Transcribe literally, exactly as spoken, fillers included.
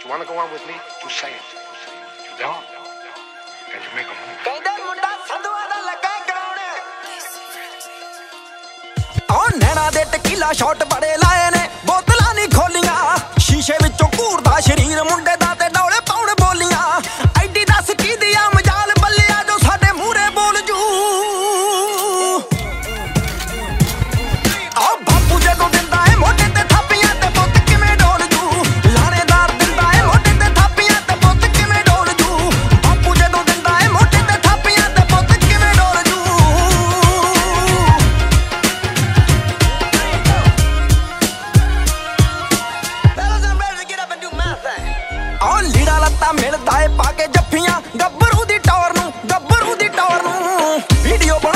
You want to go on with me? You say it. You don't? Then you make a move. ਕਹਿੰਦੇ ਮੁੰਡਾ ਸੰਧੂਆਂ ਦਾ ਲੱਗਾ ਕਰਾਉਣੇ ਉਹ ਨੈਣਾ ਦੇ ਟਕੀਲਾ ਸ਼ਾਟ ਬੜੇ ਲਾਏ ਨੇ ਬੋਤਲਾਂ ਨਹੀਂ ਖੋਲੀਆਂ ਸ਼ੀਸ਼ੇ ਵਿੱਚੋਂ ਘੂਰਦਾ ਸ਼ਰੀਰ ਮੁੰਡੇ ਦਾ ਤੇ ਡੌਲੇ ਪਾਉਣ ਬੋਲੀਆਂ ਐਡੀ ਦੱਸ ਕੀ ਦੀ ਆ ਮਜਾਲ ਬੱਲਿਆ ਜੋ ਸਾਡੇ ਮੂਹਰੇ ਬੋਲ ਜੂ ਆ ਬਾਪੂ ਜਦੋਂ ਦਿੰਦਾ ਏ ਮੋਢੇ ਤੇ ਥਾਪੀਆਂ ਤੇ ਪੁੱਤ ਕਿਵੇਂ ਡੋਲ ਜੂ ਲਾਣੇਦਾਰ ਦਿੰਦਾ ਏ ਮੋਢੇ ਤੇ ਥਾਪੀਆਂ ਤੇ ਪੁੱਤ ਕਿਵੇਂ ਡੋਲ ਜੂ ਬਾਪੂ ਜਦੋਂ ਦਿੰਦਾ ਏ ਮੋਢੇ ਤੇ ਥਾਪੀਆਂ ਤੇ ਪੁੱਤ ਕਿਵੇਂ ਡੋਲ ਜੂ ਆ ਲੀੜਾ ਲੱਤਾ ਮਿਲਦਾ ਏ ਪਾ ਕੇ ਜੱਫੀਆਂ ਗੱਭਰੂ ਦੀ ਟੌਰ ਨੂੰ ਗੱਭਰੂ ਦੀ ਟੌਰ ਨੂੰ ਵੀਡੀਓ